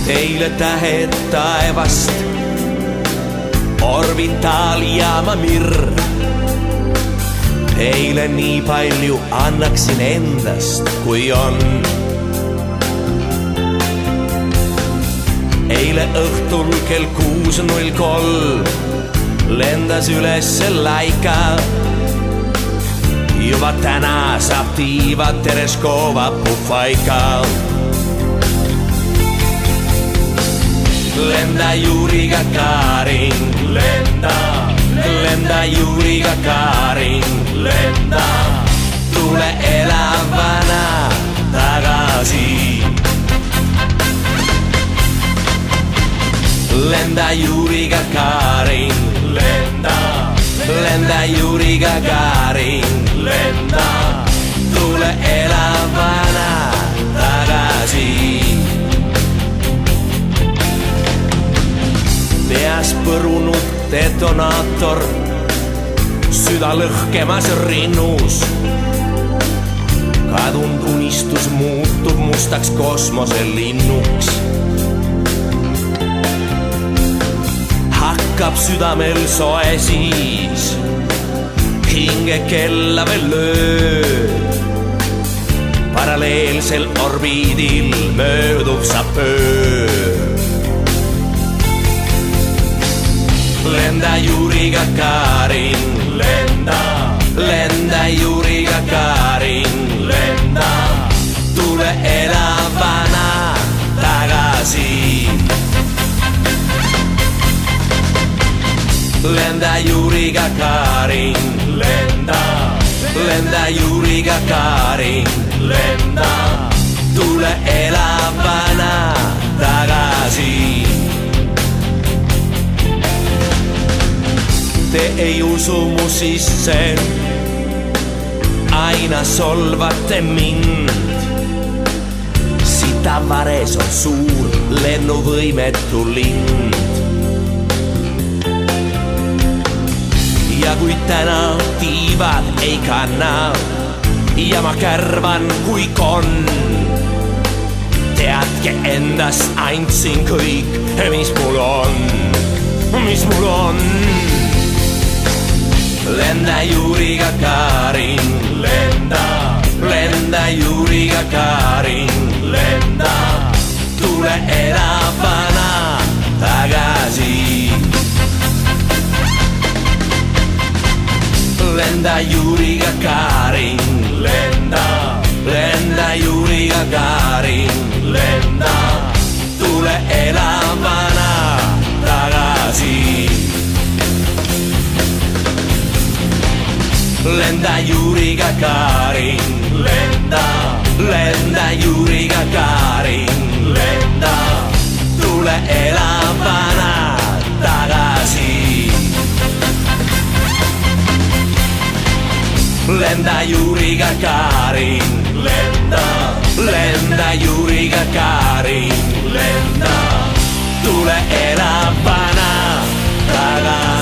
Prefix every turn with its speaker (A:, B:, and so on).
A: Teile tähed taevast, Orvitaal ja Mamir. Teile nii palju annaksin endast, kui on. Eile õhtul kell 6:03 lendas ülesse Laika. Juba täna saab tiiva Tereskova Pufaika. Lenda Juri Gagarin, lenda, lenda Juri Gagarin, lenda. Tule elavana tagasi. Lenda Juri Gagarin, lenda, lenda Juri Gagarin, lenda. Tule elavana tagasi. Peas põrunud detonaator, süda lõhkemas rinnus. Kadunud unistus muutub mustaks kosmoselinnuks. Hakkab südamel soe siis, hinge kella veel lööb. Paralleelsel orbiidil möödub saab pöör. Lenda Juri Gagarin, lenda, lenda Juri Gagarin, lenda. Tule elavana tagasi. Lenda Juri Gagarin, lenda, lenda Juri Gagarin, lenda. Tule elavana tagasi. Te ei usu mu sisse, aina solvate mind. Sitavares on suur lennuvõimetu lind. Ja kui täna tiivad ei kanna ja ma kärvan kui konn, teadke endast andsin kõik, mis mul on, mis mul on. Lenda Juri Gagarin, lenda, lenda Juri Gagarin, lenda. Tule elavana tagasi. Lenda Juri Gagarin, lenda, lenda Juri Gagarin, lenda. Tule elavana tagasi. Lenda Juri Gagarin, lenda, lenda Juri Gagarin, lenda. Tule elavana tagasi. Lenda Juri Gagarin, lenda, lenda Juri Gagarin, lenda. Tule elavana tagasi.